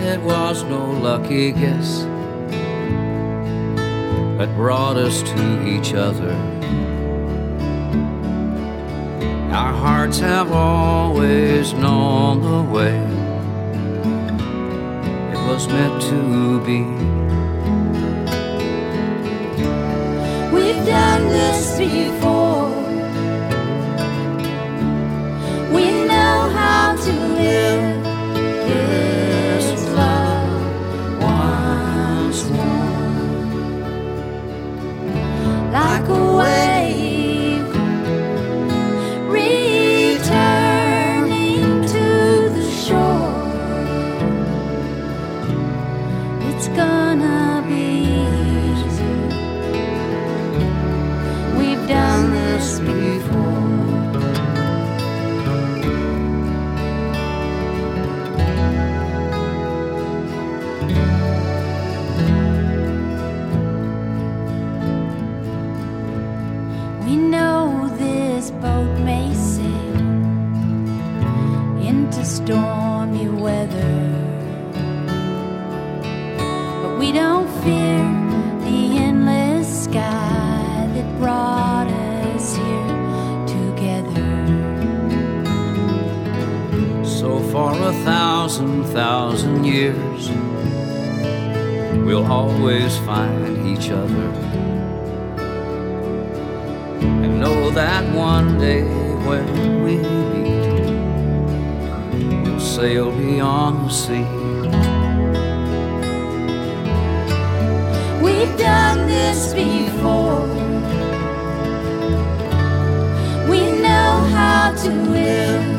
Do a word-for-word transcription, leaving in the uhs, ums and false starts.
it was no lucky guess that brought us to each other. Our hearts have always known the way it was meant to be. We've done this before. We know how to live this love once more. Like a wave returning to the shore, it's gonna be easy. We've done this before. We know this boat may sail into stormy weather, but we don't fear the endless sky that brought us here together. So for a thousand, thousand years, we'll always find each other. And know that one day when we meet, we'll sail beyond the sea. We've done this before. We know how to live